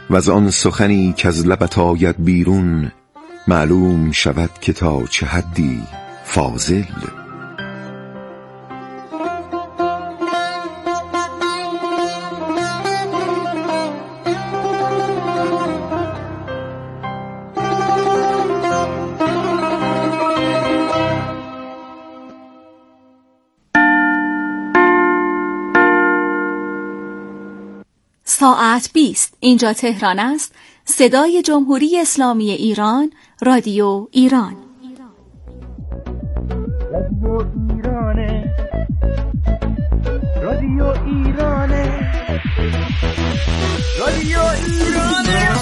و از آن سخنی که از لبت آید بیرون، معلوم شود که تا چه حدی فاضل. ساعت 20. اینجا تهران است. صدای جمهوری اسلامی ایران، رادیو ایران. رادیو ایرانه، رادیو ایرانه.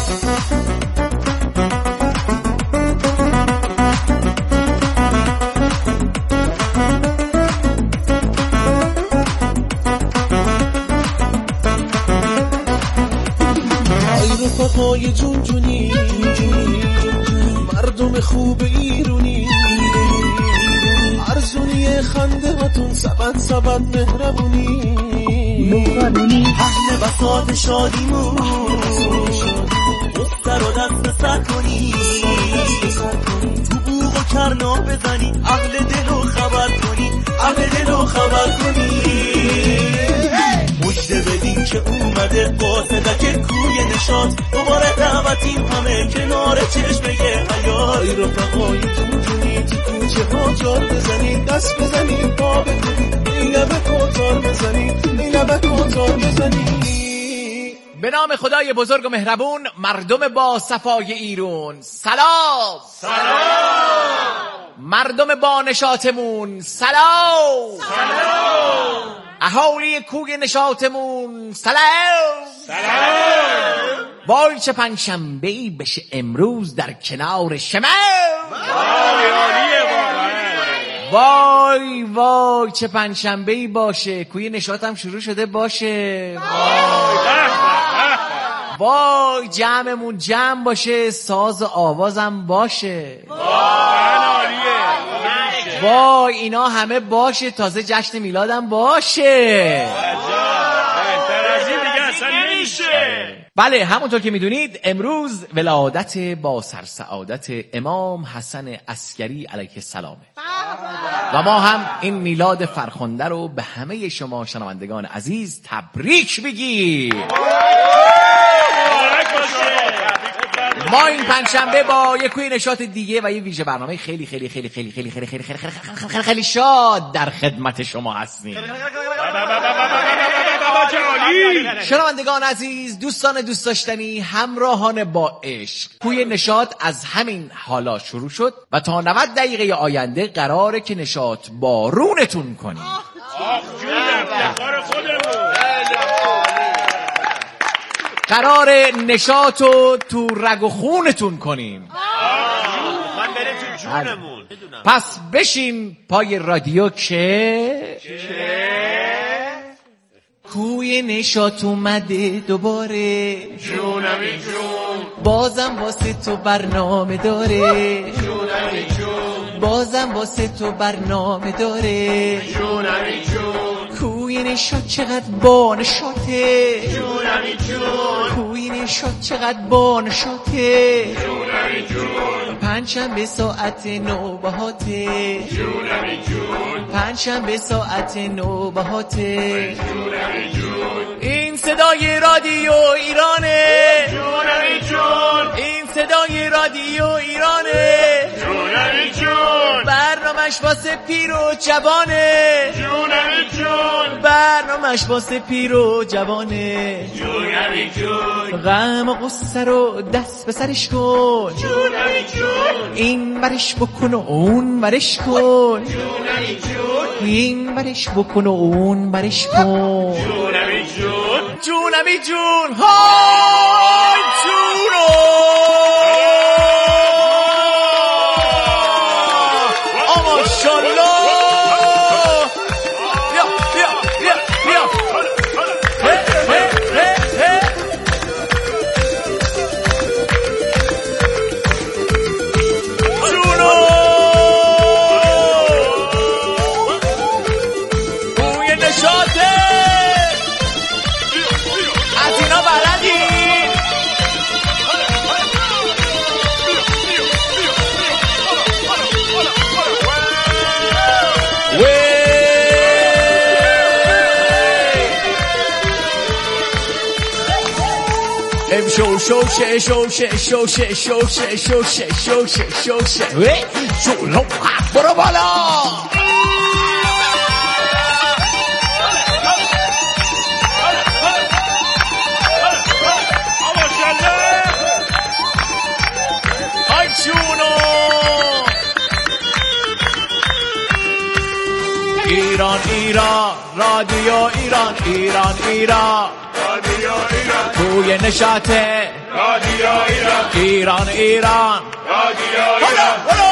رفقای جون جونی، مردم خوب ایرونی، ارزونی خنده هاتون سبد مهربونی، اهل بساط شادیمون، دختر و دست سر کنی، تو بوغ و کرنا بزنی، اهل دل و خبر کنی، اهل دل و خبر کنی. مجده بدین که اومده قاصدک کوی نشاط، دوباره دعوتیم همه کنار چشمه حیات. رفقای جونجونی تو کوچه ها جار بزنید، دست بزنید، پا بکنید، اینبه کوتار بزنید، اینبه کوتار بزنید. به نام خدای بزرگ و مهربون، مردم با صفای ایرون سلام. سلام. مردم با نشاطمون سلام. سلام. اهالی کوی نشاطمون سلام. سلام. وای چه پنجشنبه‌ای بشه امروز در کنار شما. وای وای چه پنجشنبه‌ای باشه، کوی نشاطم شروع شده باشه. وای جمعمون جمع باشه، ساز و آوازم باشه. وای اینا همه باشه، تازه جشن میلادم باشه. بله همونطور که میدونید امروز ولادت با سرسعادت امام حسن عسکری علیه السلامه و ما هم این میلاد فرخنده رو به همه شما شنوندگان عزیز تبریک میگیم. ما این پنجشنبه با یک کوی نشاط دیگه و یه ویژه برنامه خیلی خیلی خیلی خیلی خیلی خیلی خیلی خیلی خیلی شاد در خدمت شما هستیم. شنوندگان عزیز، دوستان دوست داشتنی، همراهان با عشق، کوی نشاط از همین حالا شروع شد و تا 90 دقیقه آینده قراره که نشاط بارونتون کنیم. قرار نشاطو تو رگ و خونتون کنیم. من بره تو جونمون. پس بشین پای رادیو که کوی نشاط اومده دوباره. جونمی جون بازم واسه تو برنامه داره. جونمی جون بازم واسه تو برنامه داره. جونمی جون کوی نشاط چقدر با نشاطه. جونمی جون کوی نشاط چقدر با نشاطه. جونمی جون پنجشنبه ساعت 9 بهاته. جونمی جون پنجشنبه ساعت 9 بهاته. جونمی جون این صدای رادیو ایرانه. جونمی جون این صدای رادیو ایرانه. جونمی جون برنامش واسه پیر و جوانه. جونمی جون برنامش واسه پیر و جوانه. جونمی جون غم و غصه رو دست به سرش کن. جونمی جون این برش بکن و اون برش کن. جونمی جون این برش بکن و اون برش کن. جونمی جون جونمی جون های جونو ماشاءالله. بیا بیا بیا بیا جونو بوی نشاطه از اینا بلدی. شوشه شوشه شوشه شوشه شوشه شوشه شوشه شلو برو بالا. ایران ایران رادیو ایران ایران ایران رادیو ایران توی نشاطه رادیو ایران ایران ایران رادیو ایران.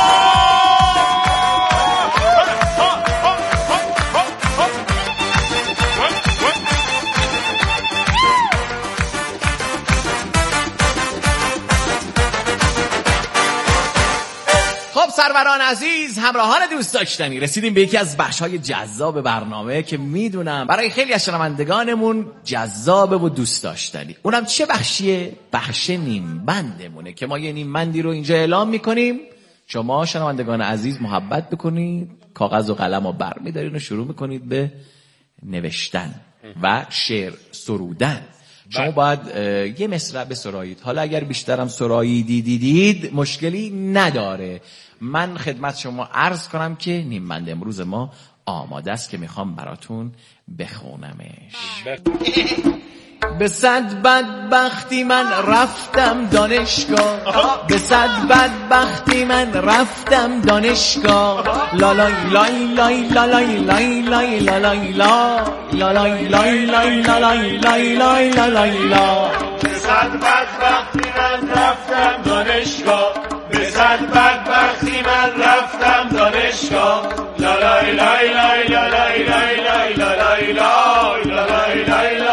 سروران عزیز، همراهان دوست داشتنی، رسیدیم به یکی از بخش‌های جذاب برنامه که میدونم برای خیلی از شنوندگانمون جذابه و دوست داشتنی. اونم چه بخشیه؟ بخش نیم بندمونه که ما یه نیم بندی رو اینجا اعلام میکنیم. شما شنوندگان عزیز محبت بکنید، کاغذ و قلم رو برمی‌دارین و شروع میکنید به نوشتن و شعر سرودن. شما باید یه مصرع بسرایید. حالا اگر بیشترم سرایی دیدید مشکلی نداره. من خدمت شما عرض کنم که نیم بند امروز ما آماده است که میخوام براتون بخونمش. به صد بدبختی من رفتم دانشگاه، به صد بدبختی من رفتم دانشگاه. لالای لای لای لای لای لای لای لای لای لای لای لای لای لا. به صد بدبختی من رفتم دانشگاه، به صد بدبختی من رفتم دانشگاه. لالای لای لای لای لای لای لای لای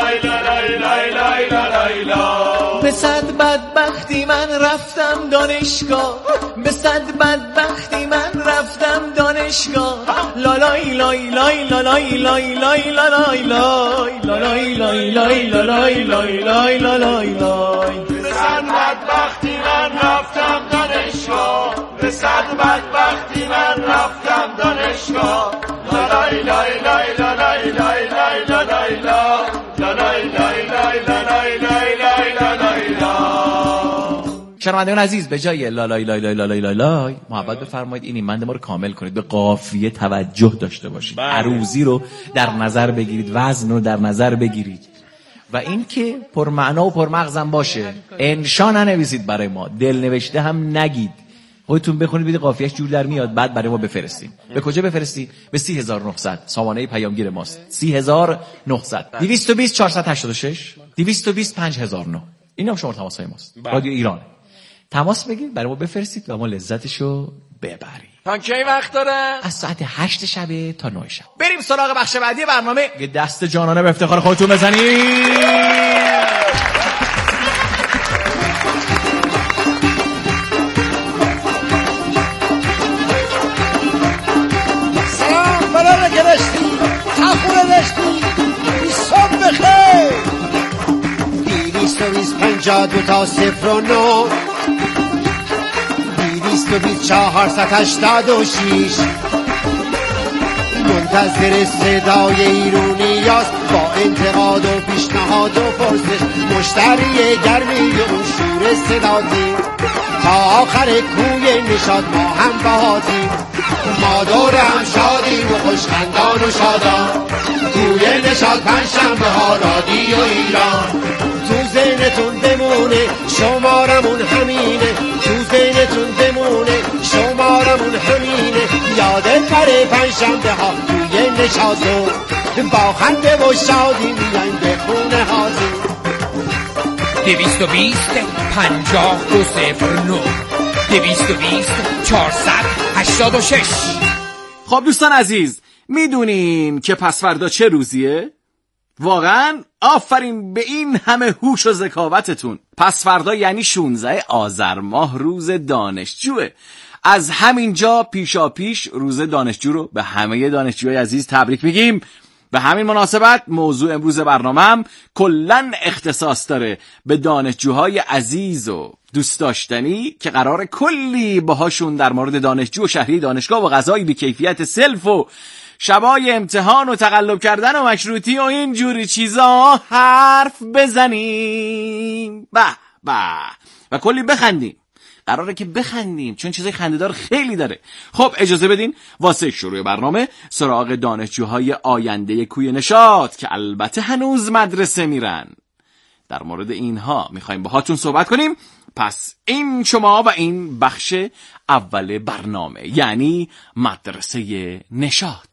به صد بدبختی من رفتم دانشگاه، به صد بدبختی من رفتم دانشگاه. لالای لای لای لای لای لای لای لای لای لای لای لای لای لای. به صد بدبختی من رفتم دانشگاه، به صد بدبختی من رفتم دانشگاه. لالای لای لای لای لای لای لای شنوندگان عزیز، به جای لالای لای لای لای لای لای محبت بفرمایید این ایمند ما رو کامل کنید. به قافیه توجه داشته باشید، عروضی رو در نظر بگیرید، وزن رو در نظر بگیرید و این که پرمعنا و پرمغزم باشه. انشا ننویسید برای ما، دل نوشته هم نگید. خودتون بخونید ببینید قافیه‌اش جور در میاد، بعد برای ما بفرستید. به کجا بفرستید؟ به 30900 سامانه پیامگیر ماست. 30900 220 486 220 5009. اینم شماره تماس‌های ماست. رادیو ایران. تماس بگیرید، برای ما بفرستید و ما لذتشو ببریم. تا کی وقت داره؟ از ساعت 8 شب تا 9 شب. بریم سراغ بخش بعدی برنامه. یه دست جانانه به افتخار خودتون بزنید. دو تا 0 و 9 220 486 منتظر صدای ایرونیاست با انتقاد و پیشنهاد و پرسش. مشتری گرمی اون شور صداتی تا آخر کوی نشاد ما هم باهاتیم. ما دور هم شادیم و خوشخندان و شادان. توی نشاد پنجشنبه ها رادیو ایران. تو ذهنتون بمونه شمارمون همینه، تو ذهنتون بمونه شمارمون همینه. یادت بره پنجشنبه ها توی نشاطو با خنده و شادی میایم به خونه هاتون. 220 5209 220 486. خب دوستان عزیز، میدونین که پس فردا چه روزیه؟ واقعا آفرین به این همه هوش و ذکاوتتون. پس فردا یعنی 16 آذر ماه روز دانشجوه. از همینجا پیشا پیش روز دانشجو رو به همه دانشجوهای عزیز تبریک میگیم. به همین مناسبت موضوع امروز برنامه‌ام کلاً اختصاص داره به دانشجوهای عزیز و دوست داشتنی که قرار کلی باهاشون در مورد دانشجو و شهری دانشگاه و غذای بی‌کیفیت سلف و شبای امتحان و تقلب کردن و مشروطی و این جوری چیزا حرف بزنیم و کلی بخندیم. قراره که بخندیم چون چیزای خنده‌دار خیلی داره. خب اجازه بدین واسه شروع برنامه سراغ دانشجوهای آینده کوی نشاط که البته هنوز مدرسه میرن. در مورد اینها میخوایم باهاتون صحبت کنیم. پس این شما و این بخش اول برنامه، یعنی مدرسه نشاط.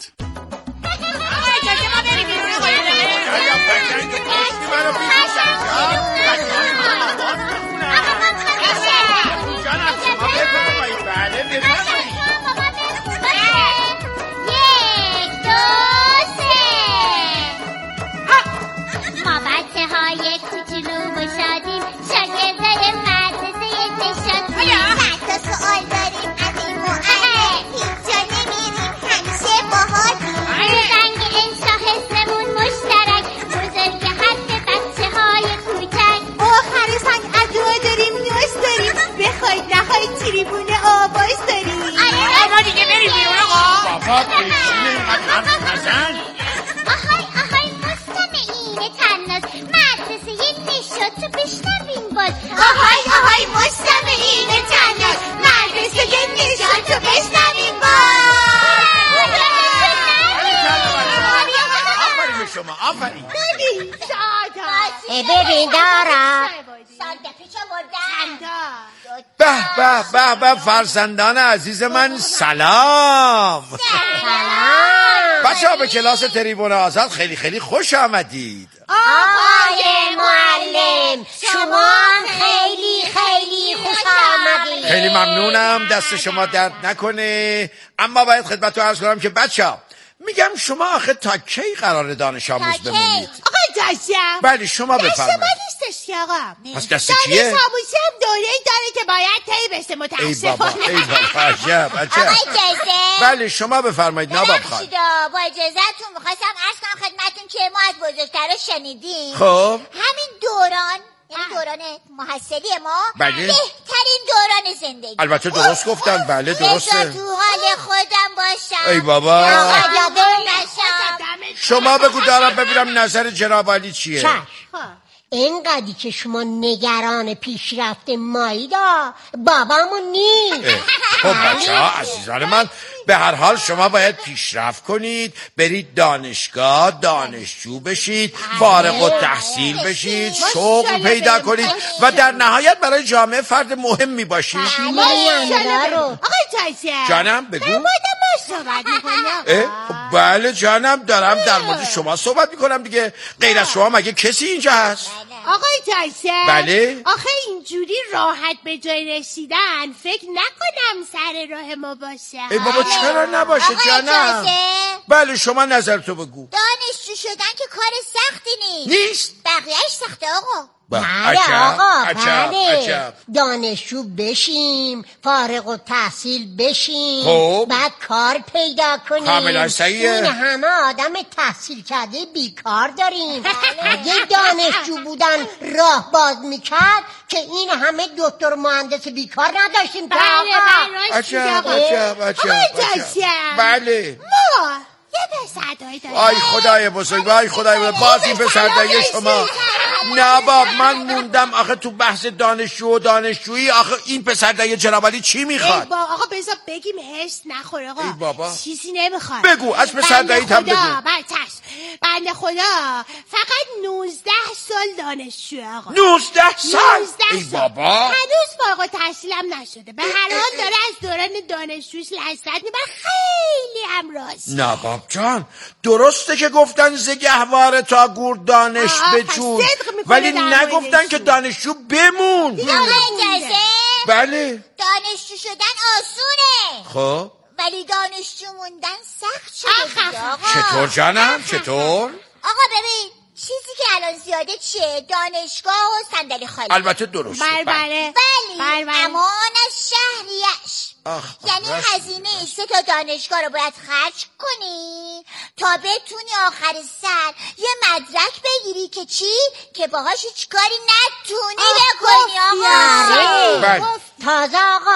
ببین دارم به فرزندان عزیز من سلام. بچه ها به کلاس تریبون آزاد خیلی خیلی خوش آمدید. آقای معلم شما خیلی خیلی خوش آمدید. خیلی ممنونم، دست شما درد نکنه. اما باید خدمتتون عرض کنم که بچه ها میگم شما آخه تا کی قرار دانش آموز بمونید؟ آقا داشتم. بله شما بفرمایید. دست ما نیستش آقا. پس دست کیه؟ دانش آموزی هم دوره‌ای داره که باید طی بشه متاسفانه. ای بابا عجب. آقای جزه. بله شما بفرمایید ناباب خانم. با اجازهتون می‌خواستم عرض کنم خدمتتون که ما از بزرگترا شنیدیم. خب همین دوران یعنی دوران محصلی ما بهترین دوران زندگی. البته درست گفتن. بله درسته. تو حال خودم باشم. ای بابا نشم. شما بگو دارم ببینم نظر جناب عالی چیه. اینقدری که شما نگران پیشرفت مایدا بابامون نیست. خب بچه ها عزیزان من، به هر حال شما باید پیشرفت کنید، برید دانشگاه، دانشجو بشید، فارغ التحصیل بشید، شغل پیدا کنید و در نهایت برای جامعه فرد مهمی باشید. آقای تایسه جانم بگو. صحبت میکنم. بله جانم دارم در مورد شما صحبت میکنم دیگه. غیر از شما مگه کسی اینجا هست؟ آقای تایسه بله آخه اینجوری راحت به جای رسیدن فکر نکنم سر راه ما باشه. ای بابا چرا نباشه جانم؟ بله شما نظرتو بگو. دانشجو شدن که کار سختی نیست. بقیهش سخته آقا. بله آقا بله. دانشجو بشیم، فارغ التحصیل بشیم، خب بعد کار پیدا کنیم. کاملا صحیحه. این همه آدم تحصیل کرده بیکار داریم. اگه دانشجو بودن راه باز میکرد که این همه دکتر مهندس بیکار نداشتیم. عجب. بله ما یه پسردایی داریم. آی خدای بزرگ، باز این پسردایی شما. نه باب من موندم آخه تو بحث دانشجو و دانشجویی. آخه این پسردایی جناب علی چی میخواد؟ آقا بذار بگیم هرس نخور آقا. ای بابا چیزی نمیخواد. بگو از پسردایی هم بگو. بنده خدا فقط 19 سال دانشجو آقا. 19 سال؟ ای بابا هنوز فارغ التحصیلم نشده. به هر حال داره از دوران دانشجویش لذت میبره. خیلی هم راضی. نه باب جان درسته که گفتن ز گهواره تا گور دانش بجوی، ولی نگفتن که دانشجو بمون. بله دانشجو شدن آسونه، خب ولی دانشجو موندن سخت شده. چطور جانم؟ چطور؟ آقا ببین چیزی که الان زیاده چیه؟ دانشگاه و صندلی خالی. البته درسته. بله. ولی امان از شهریش. یعنی هزینه 3 تا دانشگاه رو باید خرج کنی تا بتونی آخر سر یه مدرک بگیری که چی؟ که باهاش هیچ کاری نتونی بکنی آقا. تازه آقا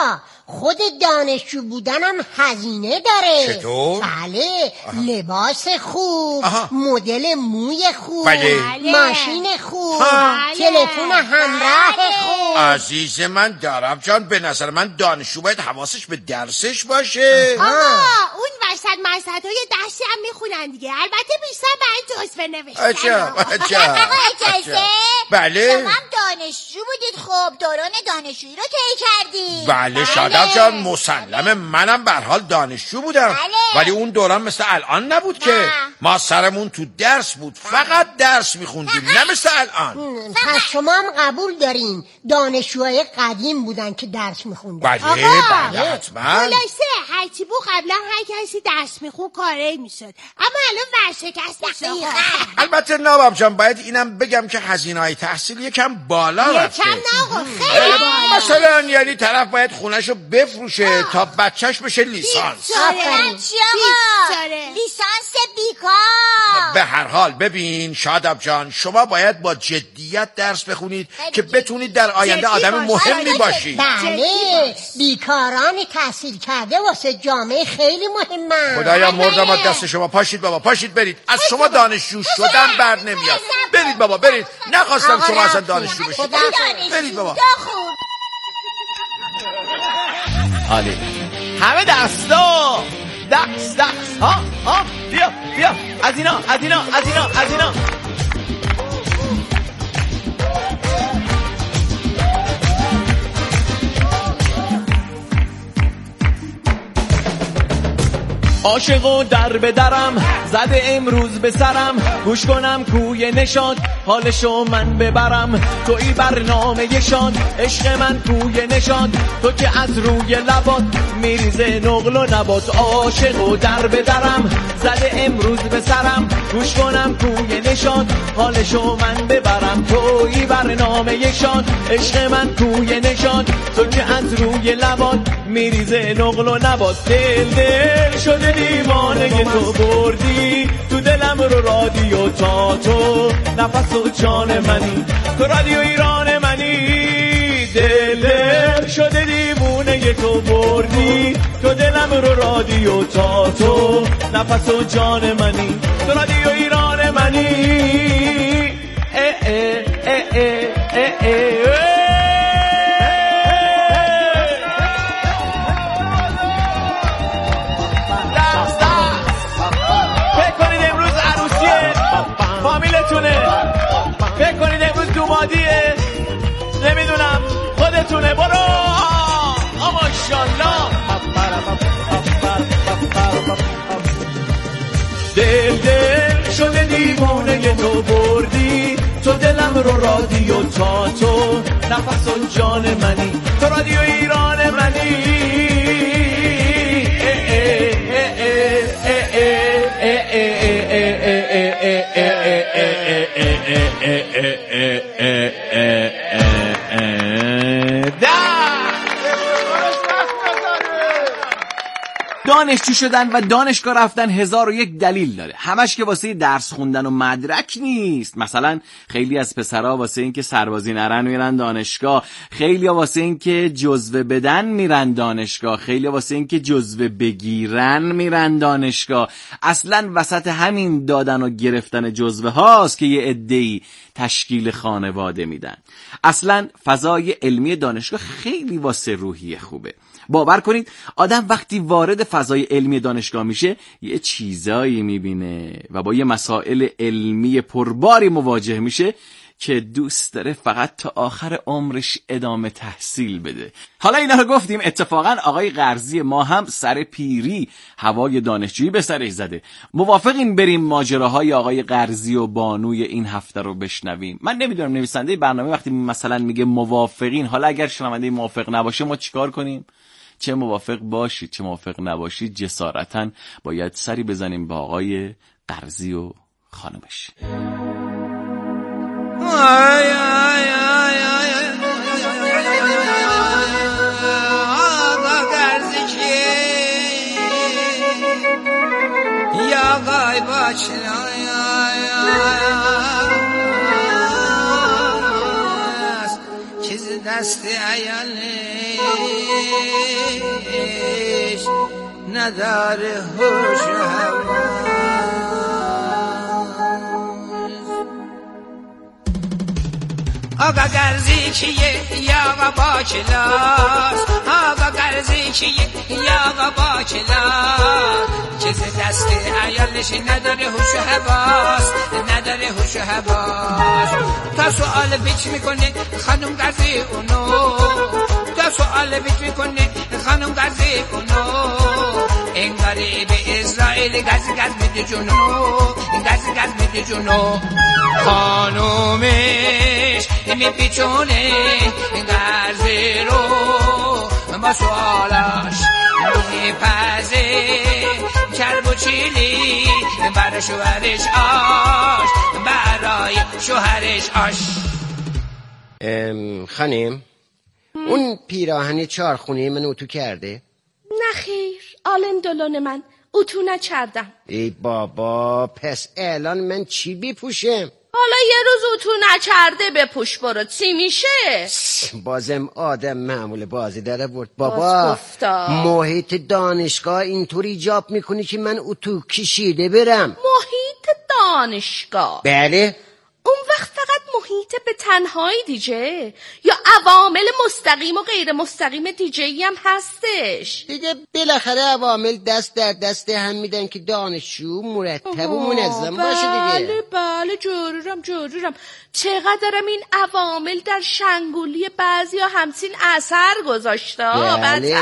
خود دانشجو بودنم هزینه داره. چطور؟ بله، لباس خوب، مدل موی خوب، ماشین خوب، تلفن همراه خوب. عزیز من دارم جان، به نظر من دانشجو باید حواسش به درسش باشه. آقا اون وسط مسطهای درسی هم میخونن دیگه، البته بیشتر برای جزوه نوشتن. عجب. اجازه؟ بله. شما هم دانشجو بودید، خب دوران دانشجویی رو طی کردید. بله شاداب جان، مسلمه منم به هر حال دانشجو بودم. ولی اون دوران مثل الان نبود که ما سرمون تو درس بود، فقط درس میخوندیم، نه مثل الان. پس شما هم قبول دارین دانشجوهای قدیم بودن که درس میخوندن؟ بله حتما. خلاصه هرچی بود قبلا هر کسی درس میخون کاره میشد، اما الان ورشکست میشه. البته نواب جان باید اینم بگم که هزینه‌های تحصیل یکم بالا رفته. یکم نه آقا، خیلی بالا. مثلا یعنی طرف باید خونهشو بفروشه تا بچهش بشه لیسانس. لیسانس بیکار. به هر حال ببین شاداب جان، شما باید با جدیت درس بخونید که بتونید در آینده آدم مهمی باشید. بله، بیکاران تحصیل کرده واسه جامعه خیلی مهمه. خدایا مردم از دست شما. پاشید بابا، پاشید برید. از شما دانشجو شدن بر نمیاد. برید بابا برید، نخواستم شما اصلا دانشجو بشید. برید بابا. عالی. همه دستا دست ها بیا از اینا. عاشق و در به درم زده امروز به سرم، گوش کنم کوی نشاد حالشو من ببرم. توی برنامه شاد عشق من کوی نشاد، تو که از روی لبات میریزه نقل و نبات. عاشق و در به درم زده امروز به سرم، گوش کنم کوی نشاد حالشو من ببرم. توی برنامه شاد عشق من کوی نشاد، تو که از روی لبات میریزه نقل و نبات. دل شده دیوانه تو بردی تو دلم رو رادیو، تا تو نفس و جان منی، تو رادیو ایران منی. دل شده دیوانه تو بردی تو دلم رو رادیو، تا تو نفس و جان منی، تو رادیو ایران منی. فکر کنید امروز دومادیه، نمیدونم خودتونه. برو ماشاءالله. دل شده دیوانه تو بردی تو دلم رو رادیو، تا تو نفس و جان منی، تو رادیو ایران منی. دانشجو شدن و دانشگاه رفتن 1001 دلیل داره، همش که واسه درس خوندن و مدرک نیست. مثلا خیلی از پسرها واسه این که سربازی نرن میرن دانشگاه، خیلی واسه این که جزوه بدن میرن دانشگاه، خیلی واسه این که جزوه بگیرن میرن دانشگاه. اصلا وسط همین دادن و گرفتن جزوه هاست که یه عده‌ای تشکیل خانواده میدن. اصلا فضای علمی دانشگاه خیلی واسه روحیه خوبه. باور کنید آدم وقتی وارد فضای علمی دانشگاه میشه یه چیزایی میبینه و با یه مسائل علمی پرباری مواجه میشه که دوست داره فقط تا آخر عمرش ادامه تحصیل بده. حالا اینا رو گفتیم، اتفاقا آقای قرضی ما هم سر پیری هوای دانشجویی به سرش زده. موافقین بریم ماجراهای آقای قرضی و بانوی این هفته رو بشنویم؟ من نمیدونم نویسنده برنامه وقتی مثلا میگه موافقین، حالا اگر شنونده موافق نباشه ما چیکار کنیم؟ چه موافق باشید چه موافق نباشید، جسارتاً باید سری بزنیم با آقای قرضی و خانمش. آقا قرضی که یا قای باشنا چیز دست عیالش نداره هوش و حواس. آقا گرزی کیه یا آقا با کلاس، آقا گرزی کیه یا آقا با کلاس، که دست عیالش نداره هوش و حواس، نداره هوش و حواس. تا سوال پیچ میکنه خانم گرزی اونو، تا سوال پیچ میکنه خانم گرزی اونو، انگاری به اسرائیل گز میده جونو، گز میده جونو. خانومش میپیچونه گرزی رو با سوالاش، میپزه چرب و چیلی برای شوهرش آش، برای شوهرش آش. خانم اون پیراهن چارخونه من اتو کرده؟ نخیر آلن دلون من اتو نکردم. ای بابا پس الان من چی بپوشم؟ حالا یه روز اتو نکرده بپوش برو، چی میشه؟ بازم آدم معمول بازی داره برد. بابا محیط دانشگاه اینطور ایجاب میکنی که من اتو کشیده برم. محیط دانشگاه؟ بله. اون وقت فقط محیط به تنهایی دیجه یا عوامل مستقیم و غیر مستقیم دیجه هم هستش؟ دیگه بالاخره عوامل دست در دست هم میدن که دانشجو مرتب و منظم باشه دیگه. بله جرورم چقدرم این عوامل در شنگولی بعضی ها همچین اثر گذاشته. بله.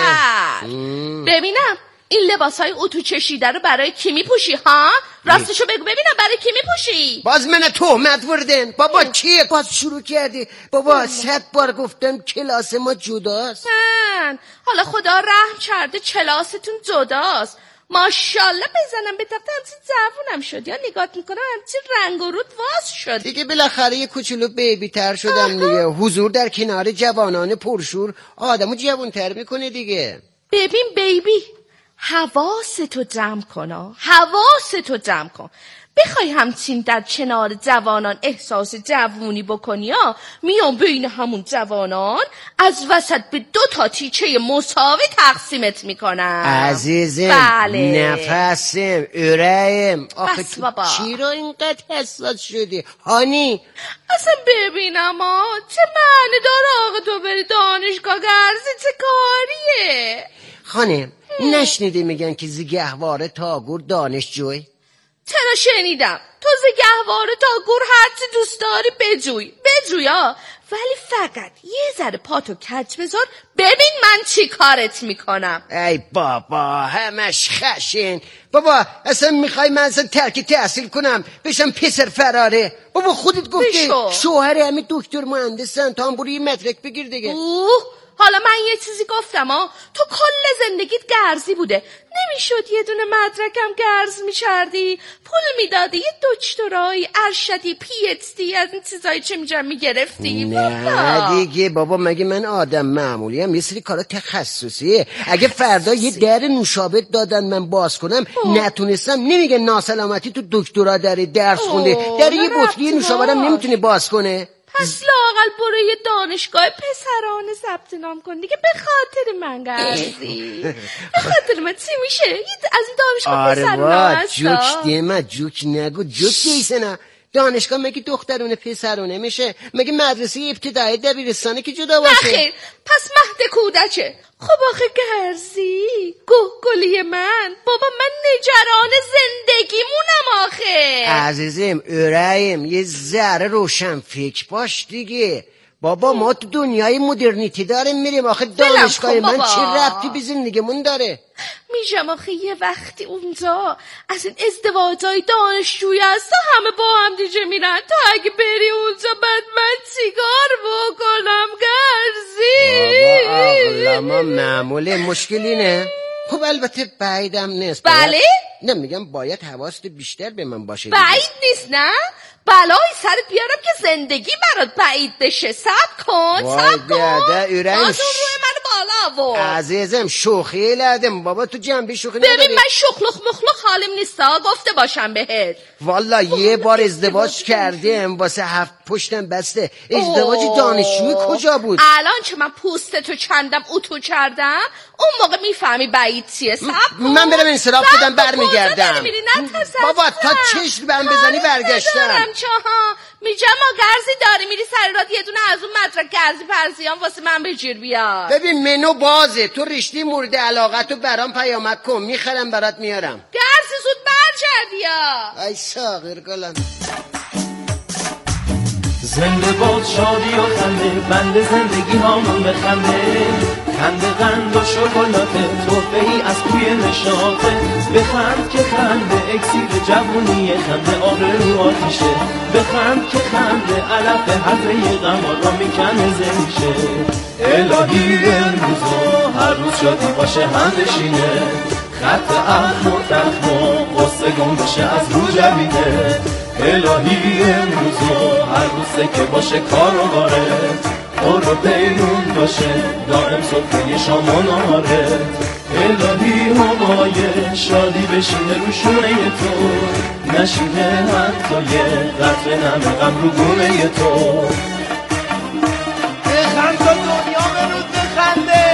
ببینم این لباسای اتو چشیده رو برای کی میپوشی ها؟ راستشو بگو ببینم برای کی میپوشی؟ باز من تهمت وردن. بابا چیه باز شروع کردی؟ بابا 100 بار گفتم کلاس ما جداست. حالا خدا رحم کرده کلاستون جداست. ماشاءالله بزنم به تفته همچین جوونم شد، یا نگات میکنم همچین رنگ و رود واس شد دیگه. بالاخره یه کوچولو بیبی تر شدم دیگه. حضور در کنار جوانان پرشور آدمو جوان تر میکنه دیگه. ببین بیبی حواستو جمع کن، حواستو جمع کن. بخوای همچین در کنار جوانان احساس جوونی بکنی ها، میام بین همون جوانان از وسط به 2 تیچه مساوی تقسیمت میکنم. عزیزم بله. نفسم ارائم. آخه بس بابا چی رو اینقدر حساس شدی هانی؟ اصلا ببینم چه معنی داره آقا تو بری دانشگاه گرزی؟ چه کاریه؟ خانم نشنیدی میگن که زگهواره تاگور دانشجوی؟ چرا شنیدم. تو زگهواره تاگور هرچی دوست داری بجوی ها، ولی فقط یه ذره پاتو کج بذار ببین من چی کارت میکنم. ای بابا همش خشن. بابا اصلا میخوای من اصلا ترک تحصیل کنم بشم پسر فراره؟ بابا خودت گفتی شوهر همه دکتر مهندسن، تا هم برو یه مدرک بگیر دیگه. حالا من یه چیزی گفتم تو کل زندگیت گرزی بوده، نمیشد یه دونه مدرکم گرز میچردی؟ پول میدادی یه دکترای ارشدی PhD از این چیزایی چه میگرفتی؟ نه دیگه بابا مگه من آدم معمولی هم؟ یه سری کارا تخصصیه. اگه فردا یه در نوشابه دادن من باز کنم نتونستم، نمیگه ناسلامتی تو دکترا در درس خونده، در یه بطری نوشابه هم نمیتونه باز کنه. پس لااقل برو یه دانشگاه پسرانه ثبت نام کن دیگه. به خاطر من گرزی، به خاطر من چی میشه؟ از این دانشگاه پسرانه هستا. جوک نگو، جوک دیسه نه. دانشگاه مگه دخترونه پسرونه میشه؟ مگه مدرسه ابتدایی دبیرستانه که جدا باشه؟ نخیر پس مهد کودکه. خب آخه گرزی گلی من، بابا من نگران زندگیمونم آخه. عزیزم ارائم یه ذره روشن فکر باش دیگه. بابا ما تو دنیای مدرنیتی داریم میریم، آخه دانشگاه من چه ربطی به زندگیمون داره؟ میشم آخه یه وقتی اونجا از این ازدواجای دانشجویی هستا همه با هم دیگه میرن، تا اگه بری اونجا بعد من چیکار بکنم گرزی؟ بابا اقلا معموله مشکلی نه. خب البته بعیدم نیست. بله؟ نه میگم باید حواست بیشتر به من باشه. بعید نیست نه؟ بلای سرت بیارم که زندگی برات بعید بشه. صبر کن باز روی منو بالا آورد. عزیزم شوخی لدم بابا، تو جنبی شوخی نداری. ببین من شخلخ مخلخ حالم نیستا، گفته باشم بهت. والا یه بار ازدواج کردم واسه 7 پشتم بسته. ازدواج دانشجویی کجا بود؟ الان که من پوستتو کندم اتو کردم اون موقع میفهمی بعید چیه. من برم انصراف بدم برمیگردم. بابا تا چشم برم بزنی برگشتم. میگم ما گرزی داری میری سر راد یه دونه از اون مدرک گرزی پرزیان واسه من بگیر بیار. ببین منو بازه، تو رشته مورد علاقتو برام پیامک کن، میخرم برات میارم. گرزی زود برگرد یا ای ساغر گلم. زنده باد شادی و خنده، بند زندگی هامون بخنده، خنده قند و شکلات توفه ای از توی نشاطه. بخند که خنده اکسیر جوونی، خنده آبرو آتیشه. بخند که خنده علف حرفه غم را میکنه زنیشه. الهی امروزا هر روز شادی باشه هم بشینه، خط اخم و تخم و قصه گم بشه از رو جویده. الهی امروزو هر روز که باشه کار و باره، اور و پیرون باشه دائم صفحه شام و نهاره. الهی همایه شادی بشینه رو شونه تو، نشینه حتی یه قطره نم غم رو گونه تو. بخند تا دنیا بروز بخنده.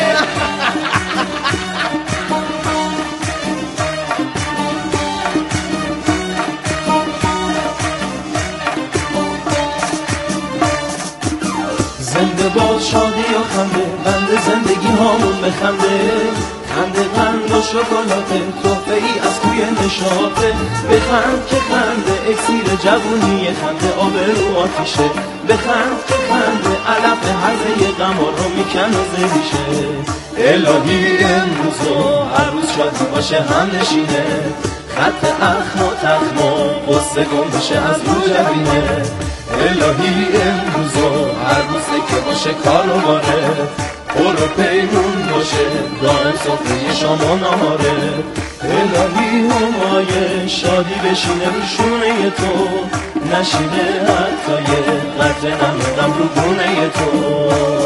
زنده باد شادی و خنده، بند زندگی هامون بخنده، خنده قند و شکلات توفه ای از توی نشاطه. بخند که خنده اکسیر جوونی، خنده آبرو آتیشه. بخند که خنده علف حرفه غم رو میکنه زنیشه. الهی امروزو هر روز شادی باشه هم نشینه، خط اخم و تخم و قصه گم بشه از رو جبینه. الهی امروزو هر روزه که باشه کار و باره، پر و پیمون باشه دائم صفحه شام و نهاره. الهی همایه شادی بشینه رو شونه تو، نشینه حتی یه قطره نم رو گونه تو.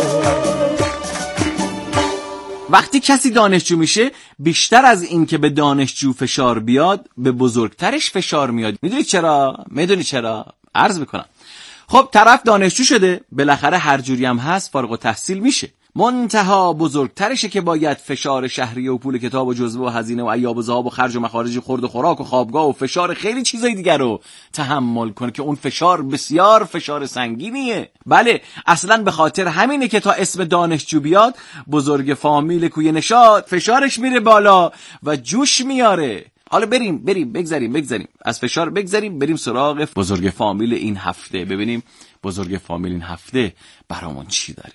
وقتی کسی دانشجو میشه بیشتر از این که به دانشجو فشار بیاد به بزرگترش فشار میاد. میدونی چرا؟ عرض میکنم. خب طرف دانشجو شده، بالاخره هر جوری هم هست فارغ التحصیل میشه، منتها بزرگترشه که باید فشار شهریه و پول کتاب و جزوه و هزینه و عیاب و ذهاب و خرج و مخارج خورد و خوراک و خوابگاه و فشار خیلی چیزای دیگر رو تحمل کنه که اون فشار بسیار فشار سنگینیه. بله اصلا به خاطر همینه که تا اسم دانشجو بیاد بزرگ فامیل کوی نشاط فشارش میره بالا و جوش میاره. حالا بریم بگذریم از فشار، بریم سراغ بزرگ فامیل این هفته، ببینیم بزرگ فامیل این هفته برامون چی داره.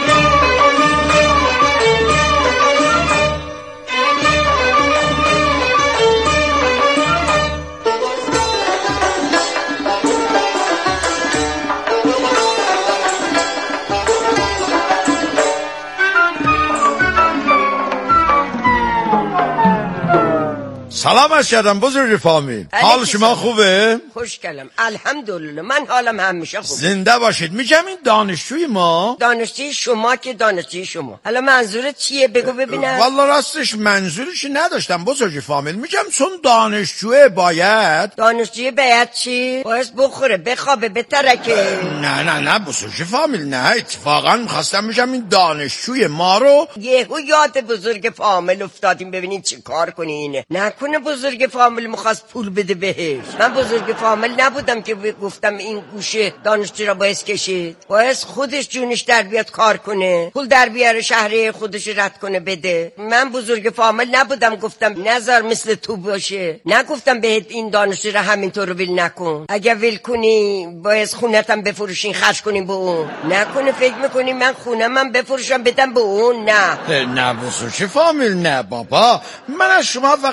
سلام از کردم بزرگ فامیل، حال شما خوبه؟ خوشگلم الحمدلله، من حالم همیشه خوبه. زنده باشید. میگم این دانشجوی ما، دانشجوی شما که دانشجوی شما، حالا منظورت چیه بگو ببینم. والا راستش منظورش نداشتم بزرگ فامیل، میگم چون دانشجوی باید چی؟ باید بخوره بخوابه بترکه. نه بزرگ فامیل، نه اتفاقا میخواستم میگم این دانشجوی ما رو یهو یاد بزرگ فامیل افتادیم ببینید چی کار کنین. نکنه بزرگ فامیل میخواست پول بده بهش. من بزرگ فامیل نبودم که گفتم این گوشه دانشجو را باید کشید. باید خودش جونش در بیاد کار کنه، پول در بیاره شهریه خودش رد کنه بده. من بزرگ فامیل نبودم گفتم نظر مثل تو باشه، نگفتم بهت این دانشجو را همینطور ویل نکن، اگه ویل کنی باید خونتم بفروشین خرج کنیم به اون. نکنه فکر میکنی من خونه من بفروشم بدم به اون؟ نه بزرگ فامیل، نه بابا، من از شما فقط میخوام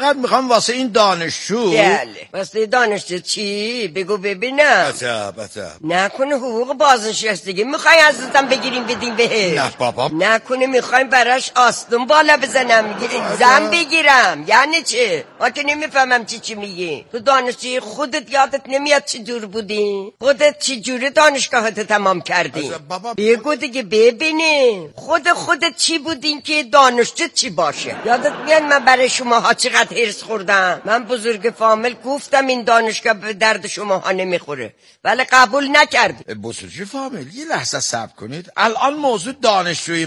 واسه این دانشجو؟ بله واسه دانشجو چی؟ بگو ببینم. بطب نکنه حقوق بازنشستگی میخوای عزیزم بگیریم بدیم بهش؟ نه بابا. نکنه میخوایم براش آستون بالا بزنم زن بگیرم؟ یعنی چه؟ من که نمیفهمم چی میگی. تو دانشجوی خودت یادت نمیاد چی جور بودی؟ خودت چی جوری دانشگاهت تمام کردی؟ بگو دیگه ببینیم خودت چی بودین که دانشجو چی باشه؟ یادت میاد من برای شماها چقدر هرس خوردم؟ من بزرگ فامیل گفتم این دانشگاه به درد شماها نمیخوره ولی قبول نکرد. بزرگ فامیل یه لحظه صبر کنید. الان موضوع دانشجوی